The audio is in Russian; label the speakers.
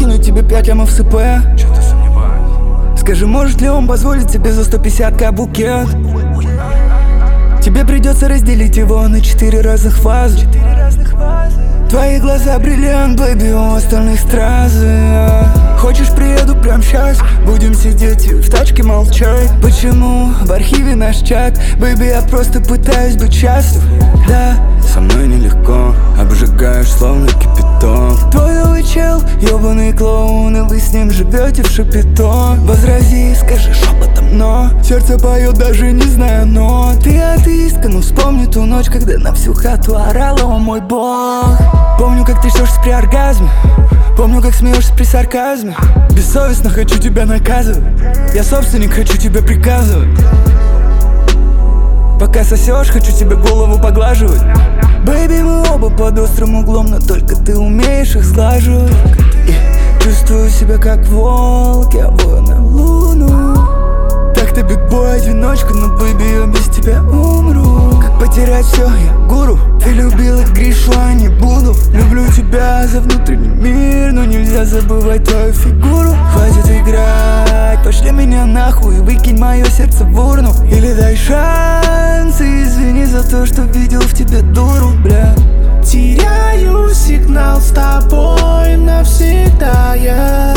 Speaker 1: скинуть тебе 5 лямов с ИП.
Speaker 2: Чё-то сомневаюсь.
Speaker 1: Скажи, может ли он позволить тебе за 150к букет? Тебе придется разделить его на 4 разных фазы. Твои глаза бриллиант, бэйби, у остальных стразы. Хочешь, приеду прямо сейчас, будем сидеть и в тачке молчать. Почему в архиве наш чат? Бэйби, я просто пытаюсь быть счастлив. Да, со мной нелегко, обжигаешь словно кипяток. Твой новый чел, ёбаный клоун, и вы с ним живете в шапито. Возрази, скажи шепотом, но сердце поет, даже не зная нот. Ты атеистка, но вспомни ту ночь, когда на всю хату орала: о мой бог. Помню, как трясешься при оргазме, помню, как смеешься при сарказме. Бессовестно хочу тебя наказывать, я собственник, хочу тебе приказывать. Пока сосешь, хочу тебе голову поглаживать. Бэйби, мы оба под острым углом, но только ты умеешь их сглаживать. И чувствую себя как волк, я вою на луну. Так-то бигбой, одиночка, но бэйби, я без тебя умру. Как потерять все, я гуру. Ты любила Гришу, а не буду. Люблю тебя за внутренний мир, но нельзя забывать твою фигуру. Хватит играть, пошли меня нахуй и выкинь мое сердце в урну. Или дай шанс и извини за то, что видел в тебе дуру, бля.
Speaker 3: Теряю сигнал с тобой навсегда я.